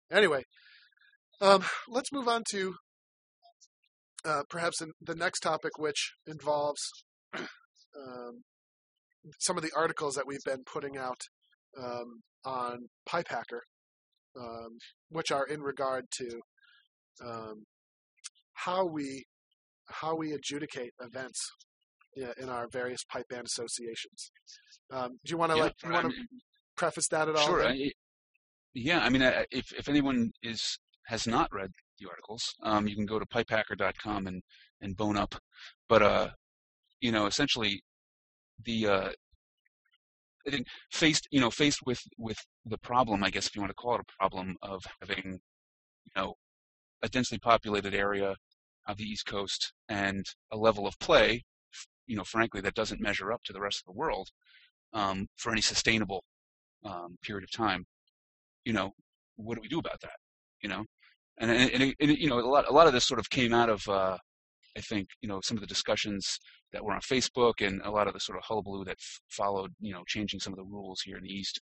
Anyway, let's move on to perhaps the next topic, which involves um, some of the articles that we've been putting out on PipeHacker, which are in regard to um, how we adjudicate events in our various pipe band associations. Do you want to Yeah, preface that at all, sure. Vin? Yeah, I mean, if anyone has not read the articles, you can go to pipehacker.com and bone up. But essentially, the I think faced with the problem, I guess if you want to call it a problem, of having a densely populated area of the East Coast and a level of play, frankly, that doesn't measure up to the rest of the world for any sustainable period of time. What do we do about that? You know, and a lot of this sort of came out of I think some of the discussions that were on Facebook and a lot of the sort of hullabaloo that followed changing some of the rules here in the East.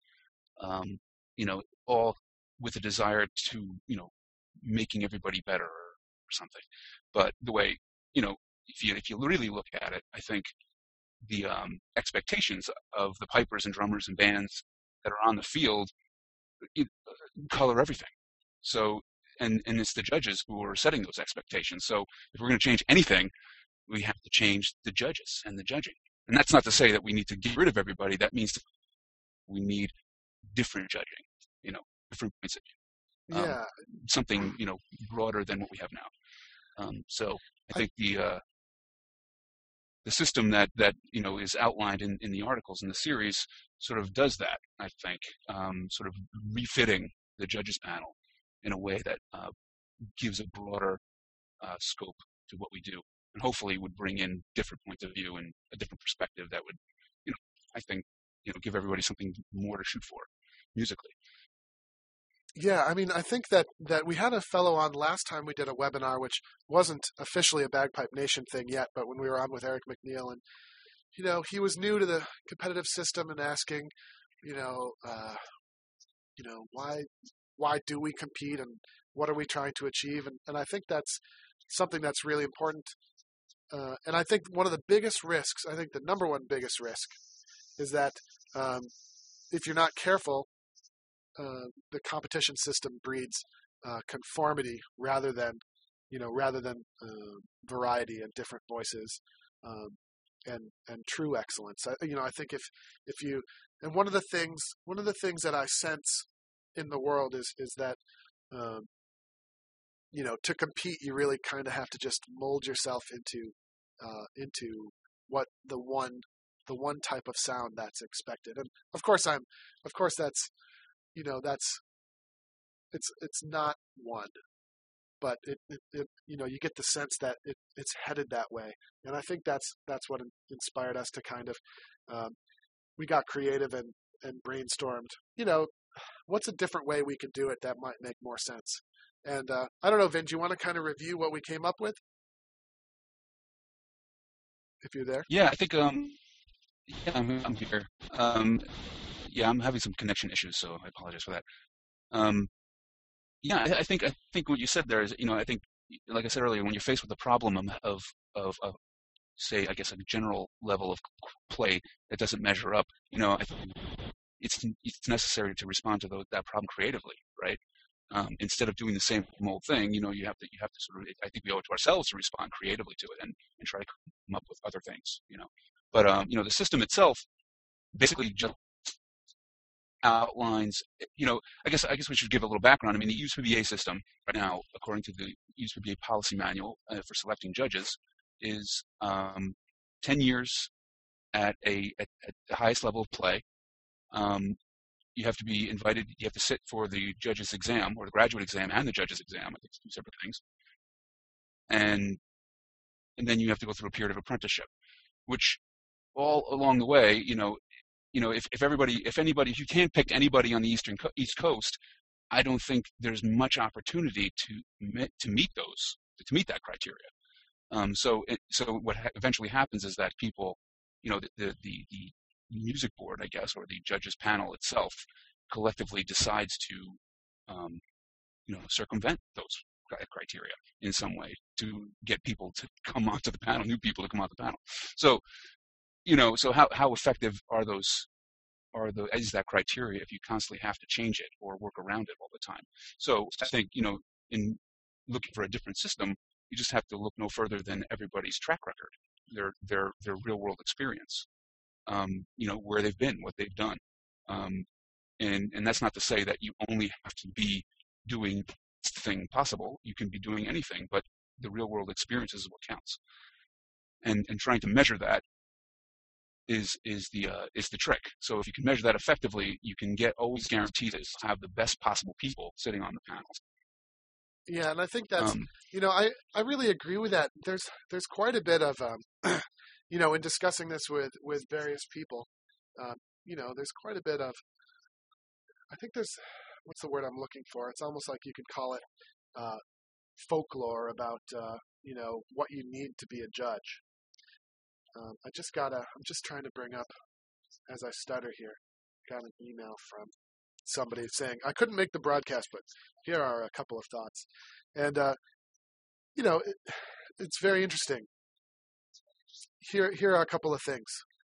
All with a desire to making everybody better or something. But the way if you really look at it, I think the expectations of the pipers and drummers and bands that are on the field color everything. So, and it's the judges who are setting those expectations. So if we're going to change anything, we have to change the judges and the judging. And that's not to say that we need to get rid of everybody. That means we need different judging, different points of view, Yeah, something, broader than what we have now. So I think the system that is outlined in the articles in the series sort of does that. I think sort of refitting the judges panel in a way that gives a broader scope to what we do, and hopefully would bring in different points of view and a different perspective that would, I think, give everybody something more to shoot for musically. yeah. I mean, I think that we had a fellow on last time we did a webinar, which wasn't officially a Bagpipe Nation thing yet, but when we were on with Eric McNeil, and he was new to the competitive system and asking, why do we compete and what are we trying to achieve? And I think that's something that's really important. And I think one of the biggest risks, I think the number one biggest risk, is that if you're not careful, the competition system breeds conformity rather than variety and different voices, and true excellence. I think if you, and one of the things that I sense in the world is that to compete you really kind of have to just mold yourself into what the one type of sound that's expected. And of course that's it's not one, but it you get the sense that it's headed that way. And I think that's what inspired us to kind of we got creative and brainstormed, what's a different way we could do it that might make more sense. And I don't know, Vin, do you want to kind of review what we came up with, if you're there? Yeah, I think yeah, I'm here. Yeah, I'm having some connection issues, so I apologize for that. Yeah, I think what you said there is, I think, like I said earlier, when you're faced with the problem of say, I guess, a general level of play that doesn't measure up, I think it's necessary to respond to that problem creatively, right? Instead of doing the same old thing, you have to sort of, I think we owe it to ourselves to respond creatively to it and try to come up with other things, But the system itself basically just outlines, I guess we should give a little background. I mean, the USPBA system right now, according to the USPBA policy manual for selecting judges, is 10 years at the highest level of play. You have to be invited, you have to sit for the judge's exam or the graduate exam and the judge's exam. I think it's two separate things. And then you have to go through a period of apprenticeship, which all along the way, if you can't pick anybody on the East Coast, I don't think there's much opportunity to meet that criteria. So what eventually happens is that people, the music board, I guess, or the judges panel itself, collectively decides to circumvent those criteria in some way to get people to come onto the panel, new people to come onto the panel. So, so how effective is that criteria if you constantly have to change it or work around it all the time? So I think, in looking for a different system, you just have to look no further than everybody's track record, their real world experience, where they've been, what they've done. And that's not to say that you only have to be doing the best thing possible. You can be doing anything, but the real world experience is what counts. And trying to measure that is the trick. So if you can measure that effectively, you can always guarantee to have the best possible people sitting on the panels. Yeah, and I think that's I really agree with that. There's quite a bit of in discussing this with various people, there's quite a bit of, I think there's, what's the word I'm looking for? It's almost like you could call it folklore about what you need to be a judge. I'm just trying to bring up, as I stutter here, got an email from somebody saying, I couldn't make the broadcast, but here are a couple of thoughts. And, it's very interesting. Here are a couple of things.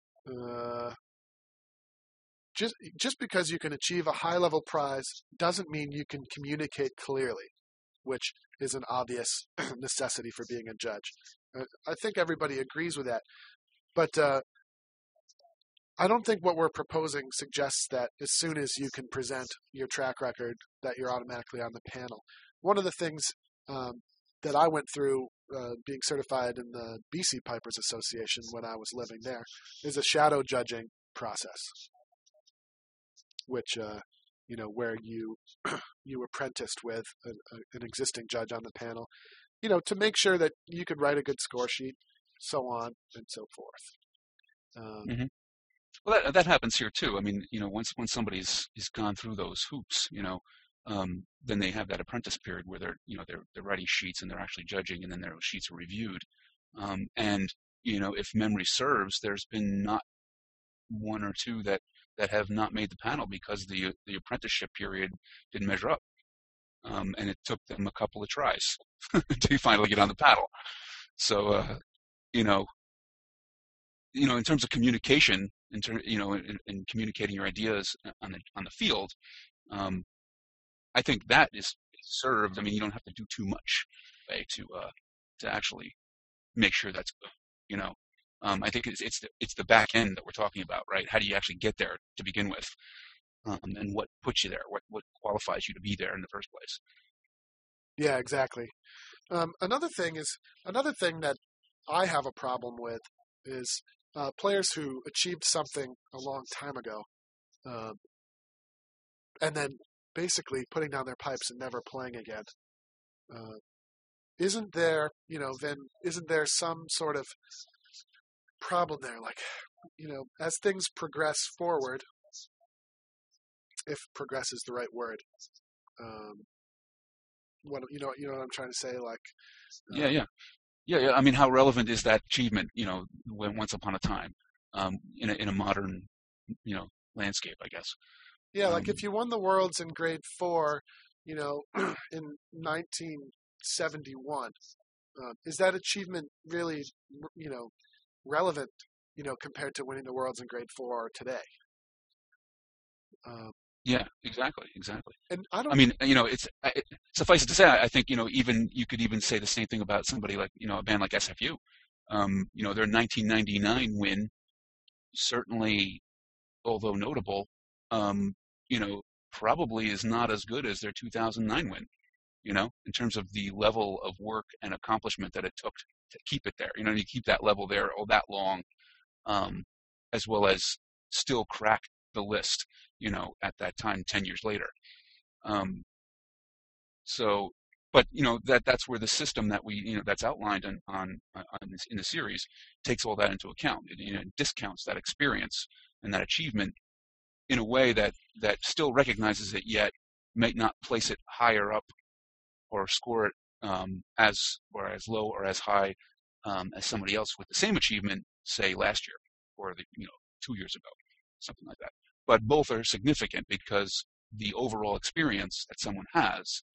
Just because you can achieve a high-level prize doesn't mean you can communicate clearly, which is an obvious necessity for being a judge. I think everybody agrees with that. But I don't think what we're proposing suggests that as soon as you can present your track record that you're automatically on the panel. One of the things that I went through being certified in the BC Pipers Association when I was living there is a shadow judging process, which where you apprenticed with an existing judge on the panel, to make sure that you could write a good score sheet, so on and so forth. Mm-hmm. Well, that happens here too. I mean, once somebody's gone through those hoops, then they have that apprentice period where they're writing sheets and they're actually judging, and then their sheets are reviewed. And if memory serves, there's been not one or two that have not made the panel because the apprenticeship period didn't measure up, and it took them a couple of tries to finally get on the panel. So, in terms of communication, in communicating your ideas on the field, I think that is served. I mean, you don't have to do too much to actually make sure that's good. I think it's the back end that we're talking about, right? How do you actually get there to begin with, and what puts you there? What qualifies you to be there in the first place? Yeah, exactly. Another thing that I have a problem with is players who achieved something a long time ago, and then basically putting down their pipes and never playing again. Isn't there some sort of problem there? Like, as things progress forward, if progress is the right word, what I'm trying to say? Like, yeah. I mean, how relevant is that achievement? Once upon a time, in a modern, landscape, I guess. Yeah, like if you won the Worlds in grade 4, in 1971, is that achievement really, relevant, compared to winning the Worlds in grade 4 today? Yeah, exactly. And it's suffice it to say, I think, even you could even say the same thing about somebody like, a band like SFU. Their 1999 win, certainly, although notable, probably is not as good as their 2009 win, in terms of the level of work and accomplishment that it took to keep it there. You keep that level there all that long, as well as still crack the list, at that time, 10 years later. But that's where the system that we, that's outlined in the series takes all that into account. It discounts that experience and that achievement in a way that still recognizes it, yet might not place it higher up or score it as low or as high as somebody else with the same achievement, say last year or 2 years ago, something like that. But both are significant because the overall experience that someone has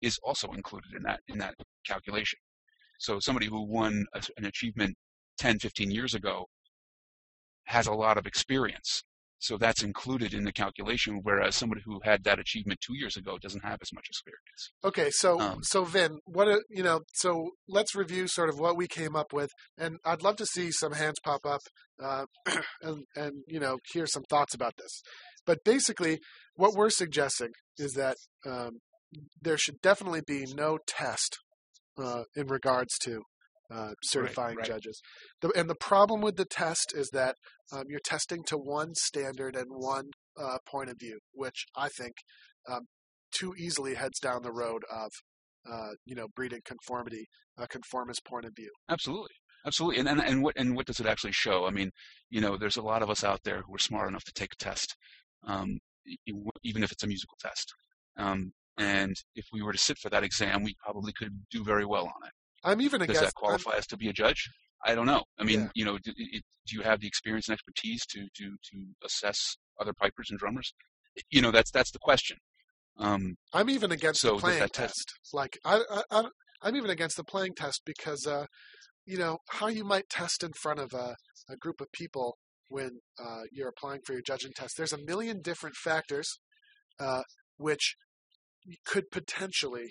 is also included in that calculation. So somebody who won an achievement 10, 15 years ago has a lot of experience. So that's included in the calculation, whereas somebody who had that achievement 2 years ago doesn't have as much experience. Okay, so Vin, so let's review sort of what we came up with, and I'd love to see some hands pop up, and hear some thoughts about this. But basically, what we're suggesting is that there should definitely be no test in regards to certifying right. judges. And the problem with the test is that you're testing to one standard and one point of view, which I think too easily heads down the road of breeding conformity, a conformist point of view. Absolutely, and what does it actually show? I mean, there's a lot of us out there who are smart enough to take a test, even if it's a musical test. And if we were to sit for that exam, we probably could do very well on it. I'm even Does that qualify us to be a judge? I don't know. I mean, do you have the experience and expertise to assess other pipers and drummers? That's the question. I'm even against the playing test. Like I'm even against the playing test because how you might test in front of a group of people when you're applying for your judging test. There's a million different factors which could potentially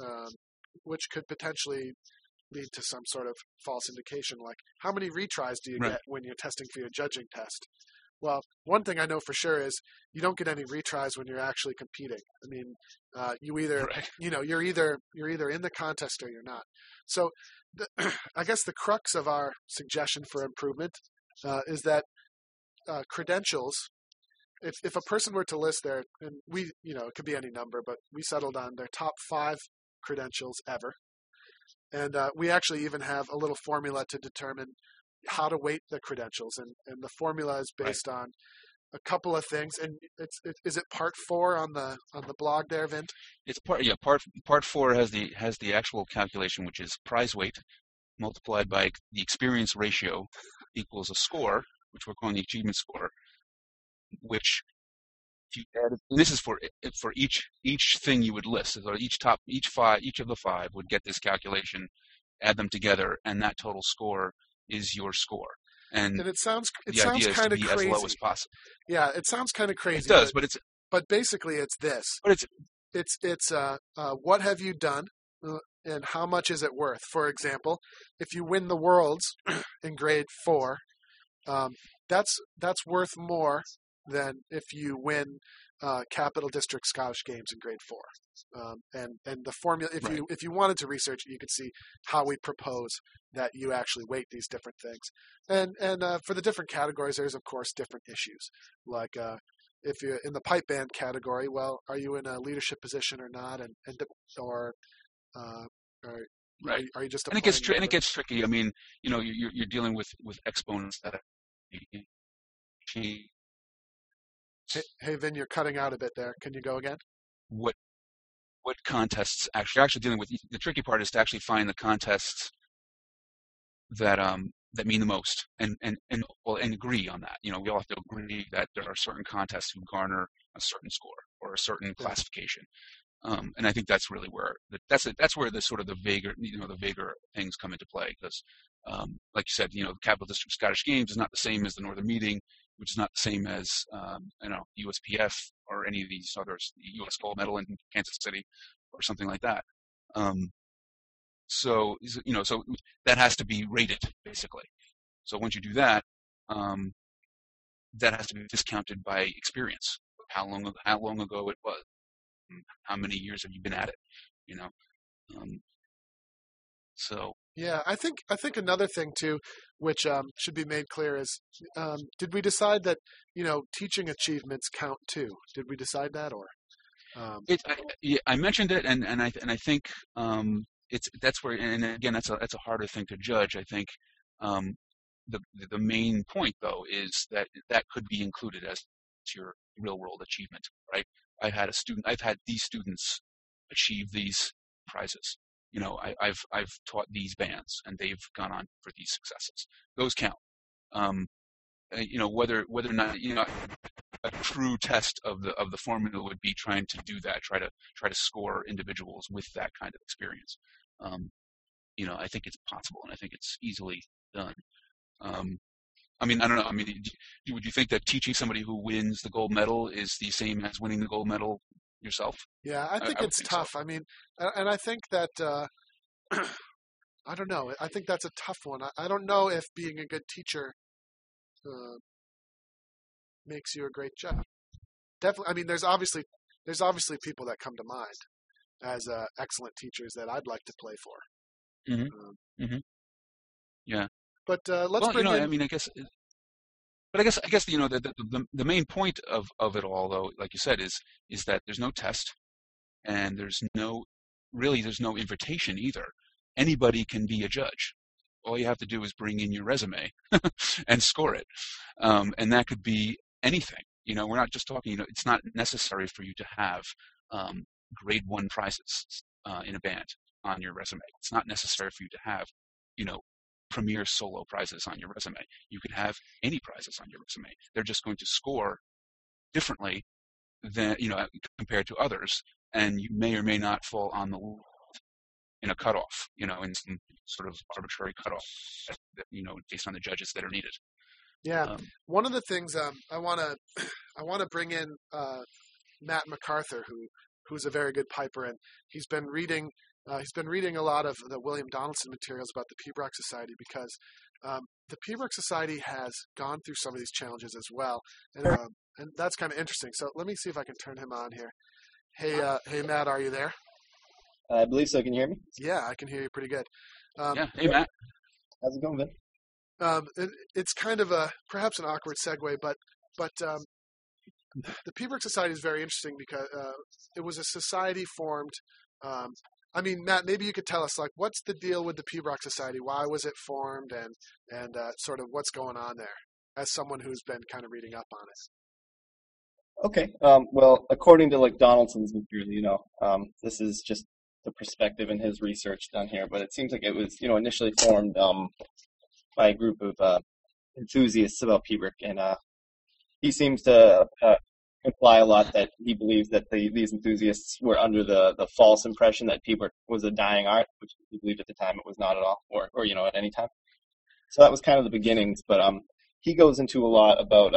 lead to some sort of false indication, like how many retries do you get when you're testing for your judging test? Well, one thing I know for sure is you don't get any retries when you're actually competing. I mean, you either you're either in the contest or you're not. So I guess the crux of our suggestion for improvement is that credentials. If a person were to list their, and it could be any number, but we settled on their top 5 credentials ever. And we actually even have a little formula to determine how to weight the credentials. And the formula is based on a couple of things. And is it part 4 on the blog there, Vint? It's part 4 has the actual calculation, which is prize weight multiplied by the experience ratio equals a score, which we're calling the achievement score, which if you add, and this is for each thing you would list. So each of the 5 would get this calculation, add them together, and that total score is your score. And it sounds kind of crazy. As low as possible. Yeah, it sounds kind of crazy. It does, but basically it's this. But it's what have you done and how much is it worth? For example, if you win the Worlds in grade 4, that's worth more than if you win Capital District Scottish Games in grade 4. And the formula, if you wanted to research it, you could see how we propose that you actually weight these different things. And for the different categories, there's of course different issues. Like if you're in the pipe band category, well, are you in a leadership position or not? Or are you just? And it gets tricky. I mean, you're dealing with exponents that. Hey, Vin, you're cutting out a bit there. Can you go again? What contests actually dealing with? The tricky part is to actually find the contests that mean the most, and agree on that. We all have to agree that there are certain contests who garner a certain score or a certain classification. And I think that's really where that's where the sort of the vaguer things come into play, because like you said, the Capital District Scottish Games is not the same as the Northern Meeting, which is not the same as USPF or any of these others, the US Gold Medal in Kansas City or something like that. So that has to be rated basically. So once you do that, that has to be discounted by experience. How long ago it was. How many years have you been at it? So yeah, I think another thing too, which should be made clear is, did we decide that teaching achievements count too? Did we decide that, or? I mentioned it, and I think that's where, and again, that's a harder thing to judge. I think the main point though is that could be included as your real world achievement, right? I've had these students achieve these prizes. I've taught these bands and they've gone on for these successes. Those count. Whether or not, a true test of the formula would be trying to do that, try to score individuals with that kind of experience. I think it's possible, and I think it's easily done. I mean, I don't know. I mean, would you think that teaching somebody who wins the gold medal is the same as winning the gold medal yourself? Yeah, I think it's tough. So. I mean, and I think that I don't know. I think that's a tough one. I don't know if being a good teacher makes you a great judge. Definitely. I mean, there's obviously people that come to mind as excellent teachers that I'd like to play for. Mm-hmm. Yeah. But let's bring in. I mean, I guess the main point of it all, though, like you said, is that there's no test, and there's no invitation either. Anybody can be a judge. All you have to do is bring in your resume and score it, and that could be anything. We're not just talking. It's not necessary for you to have grade 1 prizes in a band on your resume. It's not necessary for you to have, premier solo prizes on your resume. You can have any prizes on your resume. They're just going to score differently than compared to others, and you may or may not fall on the in a cutoff, in some sort of arbitrary cutoff, based on the judges that are needed. Yeah, one of the things I want to bring in Matt MacArthur, who's a very good piper, and he's been reading a lot of the William Donaldson materials about the Pibroch Society, because the Pibroch Society has gone through some of these challenges as well, and that's kind of interesting. So let me see if I can turn him on here. Hey Matt, are you there? I believe so. Can you hear me? Yeah, I can hear you pretty good. Yeah. Hey Matt. How's it going, Vin? It's kind of perhaps an awkward segue, but the Pibroch Society is very interesting because it was a society formed. I mean, Matt, maybe you could tell us, like, what's the deal with the Pibroch Society? Why was it formed, and sort of what's going on there, as someone who's been kind of reading up on it? Okay. Well, according to Donaldson's material, this is just the perspective and his research done here, but it seems like it was, initially formed by a group of enthusiasts about Pibroch, and he seems to imply a lot that he believes that these enthusiasts were under the false impression that Pibroch was a dying art, which he believed at the time it was not at all, or at any time. So that was kind of the beginnings, but he goes into a lot about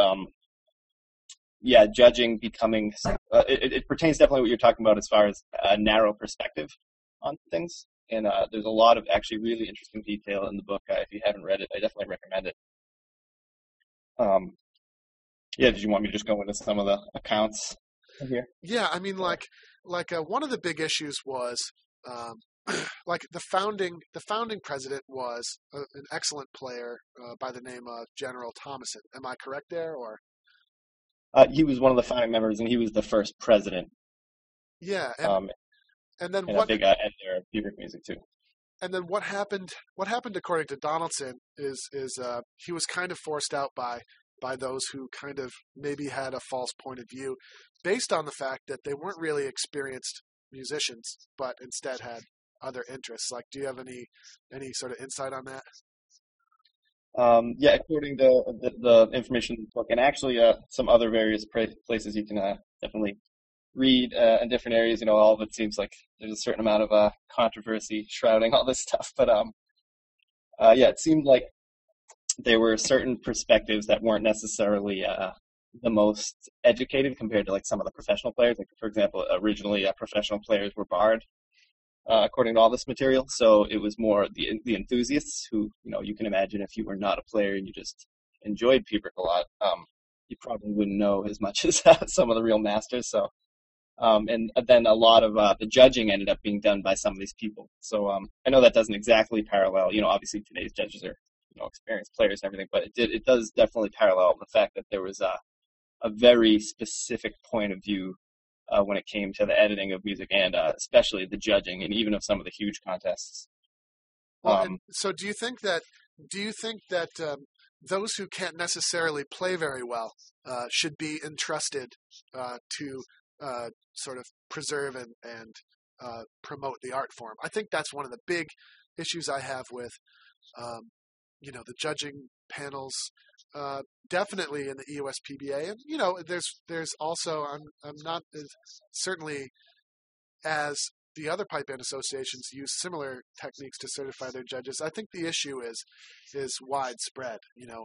judging becoming. It pertains definitely what you're talking about as far as a narrow perspective on things, and there's a lot of actually really interesting detail in the book. If you haven't read it, I definitely recommend it. Did you want me to just go into some of the accounts here? Yeah, I mean, like one of the big issues was, the founding president was an excellent player by the name of General Thomason. Am I correct there, or? He was one of the founding members, and he was the first president. Yeah, and then and a big editor of Pibroch music too. And then what happened? What happened, according to Donaldson, is he was kind of forced out by those who kind of maybe had a false point of view, based on the fact that they weren't really experienced musicians, but instead had other interests. Like, do you have any sort of insight on that? According to the information in the book, and actually some other various places you can definitely read in different areas, all of it seems like there's a certain amount of controversy shrouding all this stuff. But it seemed like there were certain perspectives that weren't necessarily the most educated compared to some of the professional players. Like, for example, originally professional players were barred, according to all this material. So it was more the enthusiasts who, you can imagine if you were not a player and you just enjoyed Pibroch a lot, you probably wouldn't know as much as some of the real masters. So, and then a lot of the judging ended up being done by some of these people. So I know that doesn't exactly parallel, obviously today's judges are, experienced players and everything, but it does definitely parallel the fact that there was a very specific point of view when it came to the editing of music and especially the judging, and even of some of the huge contests. Well, so do you think that those who can't necessarily play very well should be entrusted to sort of preserve and promote the art form? I think that's one of the big issues I have with the judging panels definitely in the EUSPBA, and there's also I'm not certainly as the other pipe band associations use similar techniques to certify their judges. I think the issue is widespread.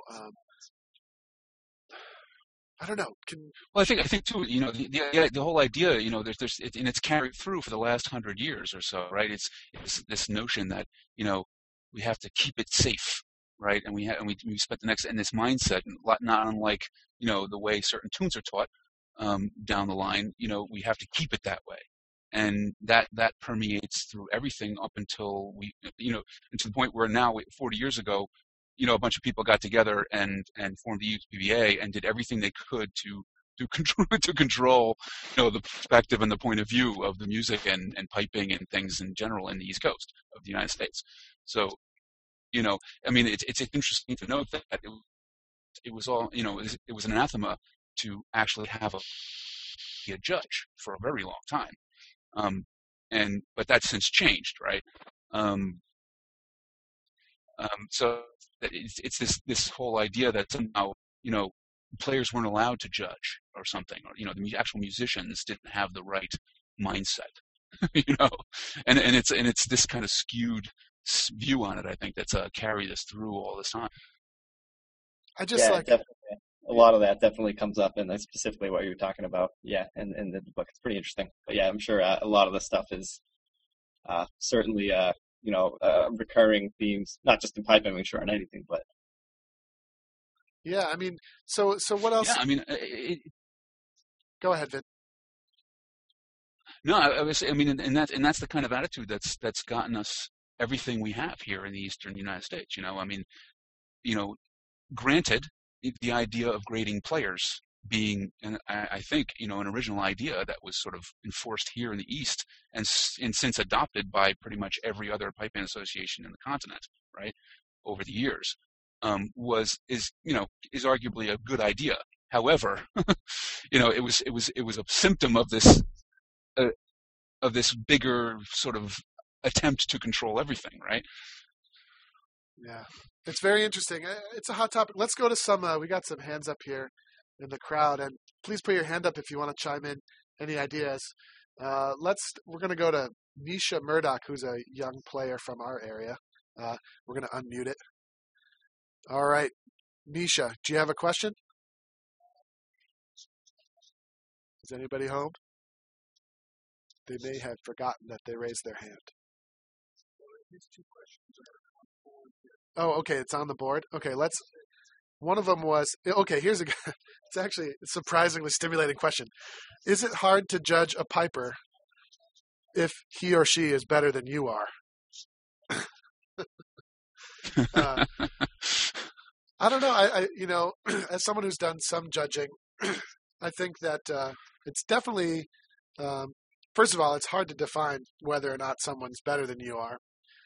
I don't know. Well, I think too. The whole idea. And it's carried through for the last 100 years or so, right? It's this notion that we have to keep it safe, right? And we spent the next in this mindset, not unlike the way certain tunes are taught down the line. We have to keep it that way, and that permeates through everything up until and to the point where now, 40 years ago, a bunch of people got together and formed the USPBA and did everything they could to control the perspective and the point of view of the music and piping and things in general in the East Coast of the United States. So, it's interesting to note that it was all, it was an anathema to actually have a judge for a very long time. But that's since changed, right? So it's this whole idea that somehow, players weren't allowed to judge or something, or, the actual musicians didn't have the right mindset, and it's this kind of skewed view on it, I think, that's carried us through all this time. Definitely. A lot of that definitely comes up, and that's specifically what you were talking about. Yeah, and in the book, it's pretty interesting. But yeah, I'm sure a lot of the stuff is certainly recurring themes, not just in pipe, I'm sure on anything, but. Yeah, so what else? Yeah, Go ahead, Vin. No, and that's the kind of attitude that's gotten us everything we have here in the Eastern United States. Granted, the idea of grading players being, I think, an original idea that was sort of enforced here in the East and since adopted by pretty much every other pipe band association in the continent, right, over the years, is arguably a good idea. However, it was a symptom of this bigger sort of attempt to control everything, right? Yeah, it's very interesting. It's a hot topic. Let's go to some. We got some hands up here in the crowd, and please put your hand up if you want to chime in any ideas. We're going to go to Nisha Murdoch, who's a young player from our area. We're going to unmute it. All right, Nisha, do you have a question? Is anybody home? They may have forgotten that they raised their hand. Oh, okay, it's on the board. Okay, one of them was, okay, here's it's actually a surprisingly stimulating question. Is it hard to judge a piper if he or she is better than you are? I don't know. I as someone who's done some judging, I think that it's definitely, first of all, it's hard to define whether or not someone's better than you are.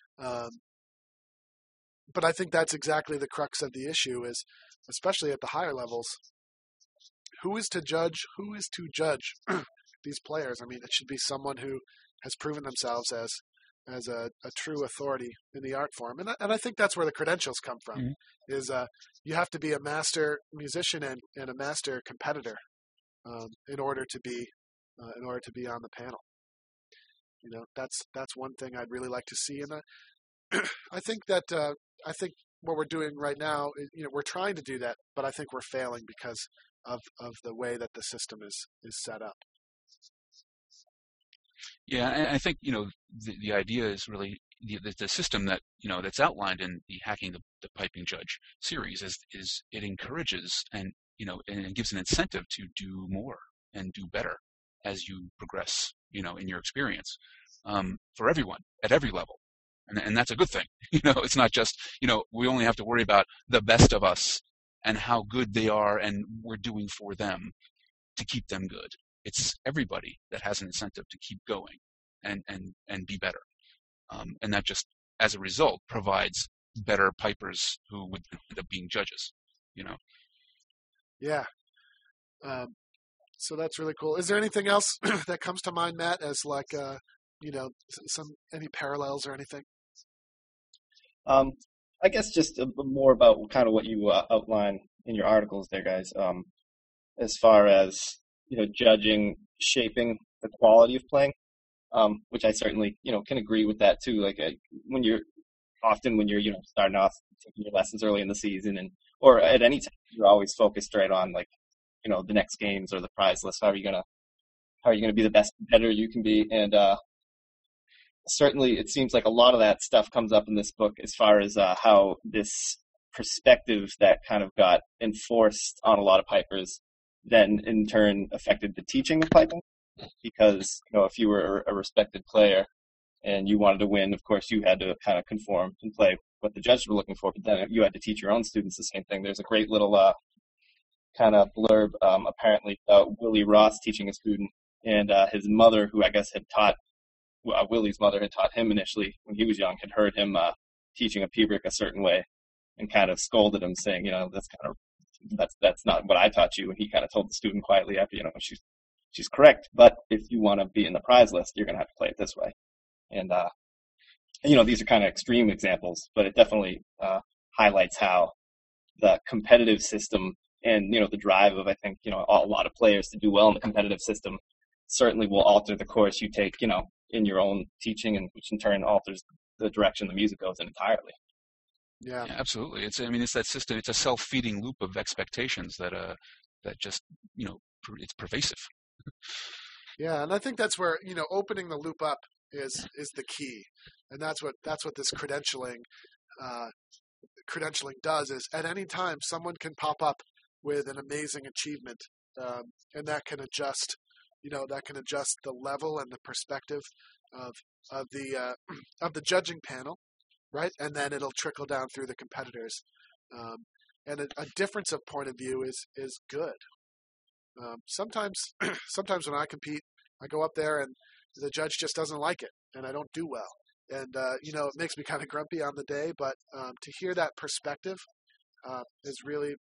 But I think that's exactly the crux of the issue is, especially at the higher levels, who is to judge these players? It should be someone who has proven themselves as a true authority in the art form. And I think that's where the credentials come from, mm-hmm. is you have to be a master musician and a master competitor in order to be on the panel. That's one thing I'd really like to see. And I think what we're doing right now, we're trying to do that, but I think we're failing because of the way that the system is set up. Yeah, and I think the idea is really the system that that's outlined in the Hacking the Piping Judge series is it encourages and it gives an incentive to do more and do better as you progress in your experience for everyone at every level. And that's a good thing. It's not just, we only have to worry about the best of us and how good they are and we're doing for them to keep them good. It's everybody that has an incentive to keep going and be better. And that just, as a result, provides better pipers who would end up being judges, Yeah. So that's really cool. Is there anything else that comes to mind, Matt, as like, any parallels or anything? I guess just more about kind of what you outline in your articles there, guys. As far as judging, shaping the quality of playing, which I certainly can agree with that too. Like when you're starting off taking your lessons early in the season, or at any time, you're always focused right on like the next games or the prize list. How are you gonna be the best competitor you can be? And certainly, it seems like a lot of that stuff comes up in this book as far as how this perspective that kind of got enforced on a lot of pipers then in turn affected the teaching of piping. Because if you were a respected player and you wanted to win, of course you had to kind of conform and play what the judges were looking for. But then you had to teach your own students the same thing. There's a great little kind of blurb apparently about Willie Ross teaching a student, and his mother, who I guess had taught Willie's mother had taught him initially when he was young, had heard him teaching a Pibroch a certain way, and kind of scolded him, saying, that's not what I taught you. And he kind of told the student quietly after, she's correct, but if you want to be in the prize list, you're going to have to play it this way. And these are kind of extreme examples, but it definitely highlights how the competitive system and the drive of, I think, a lot of players to do well in the competitive system certainly will alter the course you take, in your own teaching, and which in turn alters the direction the music goes in entirely. Yeah, absolutely. It's that system. It's a self-feeding loop of expectations that just it's pervasive. Yeah, and I think that's where opening the loop up is the key, and that's what this credentialing does. Is at any time someone can pop up with an amazing achievement, and that can adjust the level and the perspective of the judging panel, right? And then it'll trickle down through the competitors, and a difference of point of view is good. Sometimes when I compete, I go up there and the judge just doesn't like it, and I don't do well, and it makes me kind of grumpy on the day. But to hear that perspective is really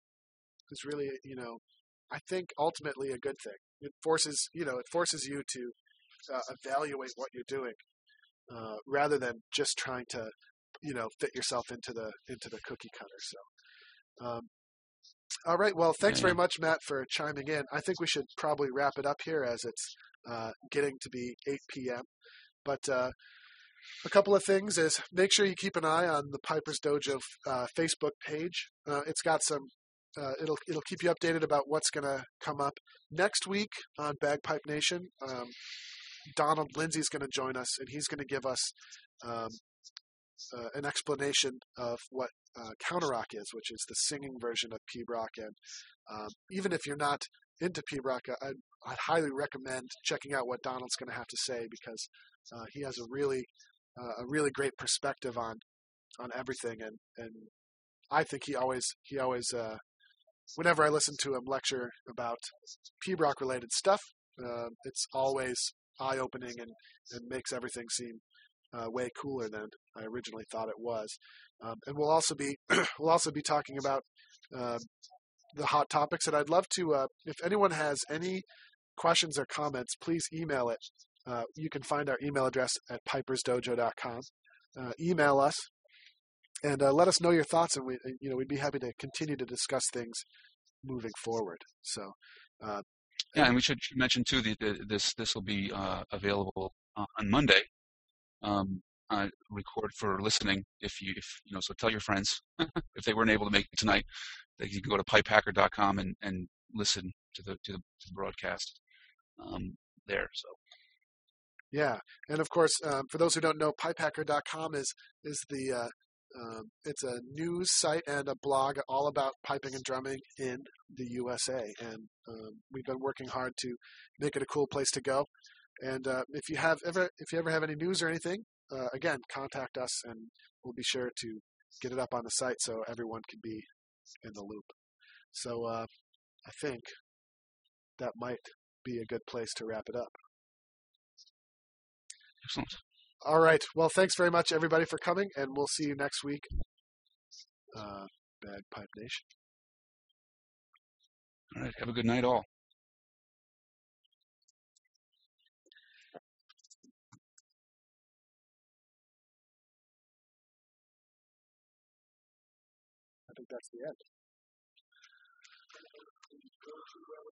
I think ultimately a good thing. It forces you to evaluate what you're doing rather than just trying to fit yourself into the cookie cutter. So. All right. Well, thanks very much, Matt, for chiming in. I think we should probably wrap it up here as it's getting to be 8 p.m. But a couple of things is make sure you keep an eye on the Piper's Dojo Facebook page. It's got some. It'll keep you updated about what's going to come up next week on Bagpipe Nation. Donald Lindsay's going to join us, and he's going to give us an explanation of what counter-rock is, which is the singing version of Pibroch. And even if you're not into Pibroch, I'd highly recommend checking out what Donald's going to have to say, because he has a really great perspective on everything. And I think he always whenever I listen to him lecture about Pibroch related stuff, it's always eye-opening and makes everything seem way cooler than I originally thought it was. And we'll also be talking about the hot topics. And I'd love to, if anyone has any questions or comments, please email it. You can find our email address at pipersdojo.com. Email us and let us know your thoughts, and we'd be happy to continue to discuss things moving forward. So. And we should mention too this will be available on Monday. Record for listening so tell your friends if they weren't able to make it tonight, that you can go to pipehacker.com and listen to the broadcast there. So yeah, and of course, for those who don't know, pipehacker.com is the it's a news site and a blog all about piping and drumming in the USA, and we've been working hard to make it a cool place to go. And if you ever have any news or anything, again, contact us, and we'll be sure to get it up on the site so everyone can be in the loop. So I think that might be a good place to wrap it up. Excellent. All right. Well, thanks very much, everybody, for coming, and we'll see you next week. Bagpipe Nation. All right. Have a good night, all. that's the end.